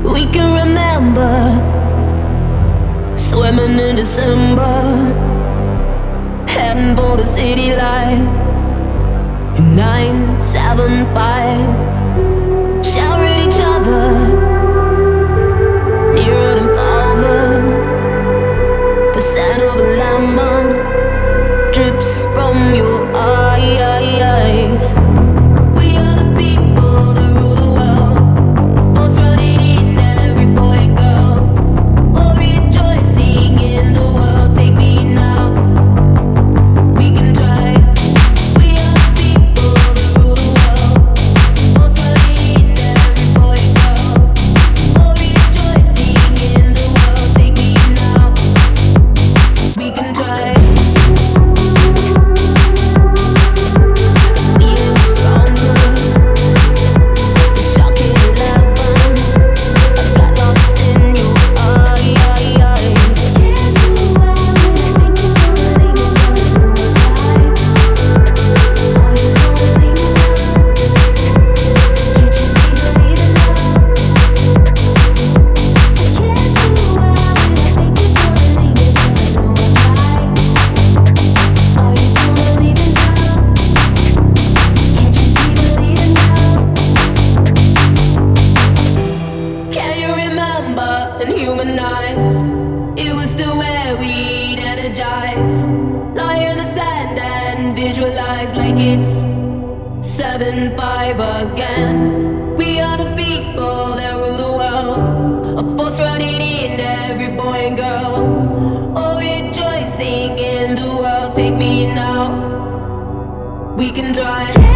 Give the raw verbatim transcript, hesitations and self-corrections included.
We can remember swimming in December, heading for the city light in nine seven five, showering each other nearer than farther. The scent of a lemon drips from your eyes. We are the people that rule the world, force running in every boy and girl. Oh, rejoicing in the world, take me now. We can try. We are the people that rule the world, force running in every boy and girl. Oh, rejoicing in the world, take me now. We can try. And humanize, it was still where we'd energize. Lie in the sand and visualize like it's seven five again. We are the people that rule the world, a force running in every boy and girl. Oh, rejoicing in the world, take me now. We can try.